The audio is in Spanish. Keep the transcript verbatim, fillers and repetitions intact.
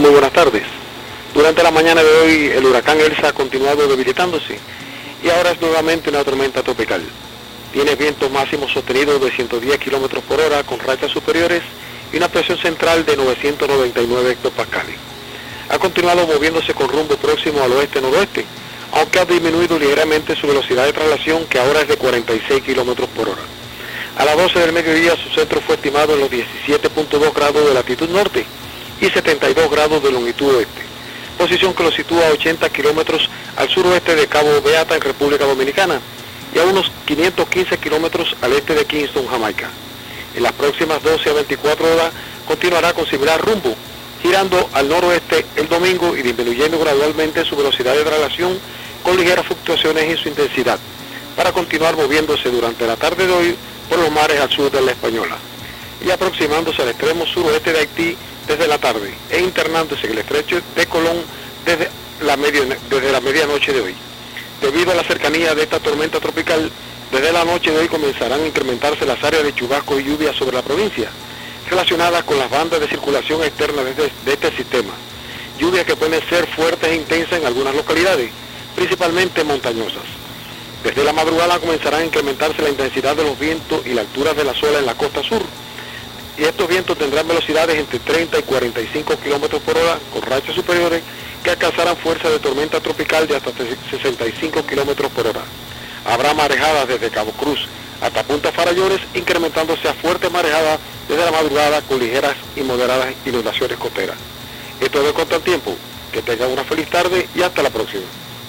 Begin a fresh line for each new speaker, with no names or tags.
Muy buenas tardes. Durante la mañana de hoy el huracán Elsa ha continuado debilitándose y ahora es nuevamente una tormenta tropical. Tiene vientos máximos sostenidos de ciento diez kilómetros por hora con rachas superiores y una presión central de novecientos noventa y nueve hectopascales. Ha continuado moviéndose con rumbo próximo al oeste-noroeste, aunque ha disminuido ligeramente su velocidad de traslación, que ahora es de cuarenta y seis kilómetros por hora. A las doce del mediodía su centro fue estimado en los diecisiete punto dos grados de latitud norte y setenta y dos grados de longitud oeste, posición que lo sitúa a ochenta kilómetros al suroeste de Cabo Beata en República Dominicana y a unos quinientos quince kilómetros al este de Kingston, Jamaica. En las próximas doce a veinticuatro horas continuará con similar rumbo, girando al noroeste el domingo y disminuyendo gradualmente su velocidad de traslación con ligeras fluctuaciones en su intensidad, para continuar moviéndose durante la tarde de hoy por los mares al sur de la Española y aproximándose al extremo suroeste de Haití desde la tarde e internándose en el estrecho de Colón desde la, medio, desde la medianoche de hoy. Debido a la cercanía de esta tormenta tropical, desde la noche de hoy comenzarán a incrementarse las áreas de chubascos y lluvias sobre la provincia, relacionadas con las bandas de circulación externa de este, de este sistema. Lluvias que pueden ser fuertes e intensas en algunas localidades, principalmente montañosas. Desde la madrugada comenzarán a incrementarse la intensidad de los vientos y la altura de la olas en la costa sur. Y estos vientos tendrán velocidades entre treinta y cuarenta y cinco kilómetros por hora, con rachas superiores que alcanzarán fuerza de tormenta tropical de hasta sesenta y cinco kilómetros por hora. Habrá marejadas desde Cabo Cruz hasta Punta Farallones, incrementándose a fuertes marejadas desde la madrugada con ligeras y moderadas inundaciones costeras. Esto es de Contratiempo. Que tengan una feliz tarde y hasta la próxima.